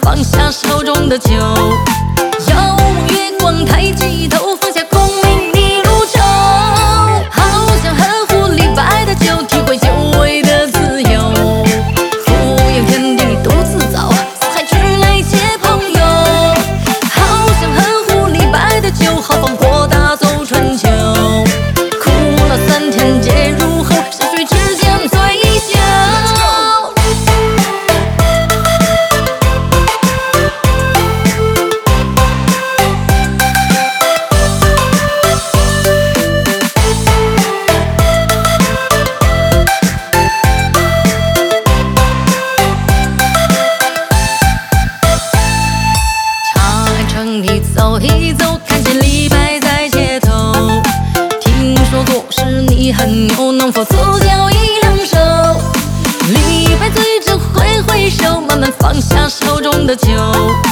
放下手中的酒，遥望月光抬起头，放下功名一路走。好想喝壶李白的酒，体会久违的自由。俯仰天地独自走，四海之内皆朋友。好想喝壶李白的酒，豪放豁达走春秋。苦乐3天皆入喉，山水之间醉酒。走一走，看见李白在街头。听说作诗你很牛，能否赐教一两首？李白醉着挥挥手，慢慢放下手中的酒。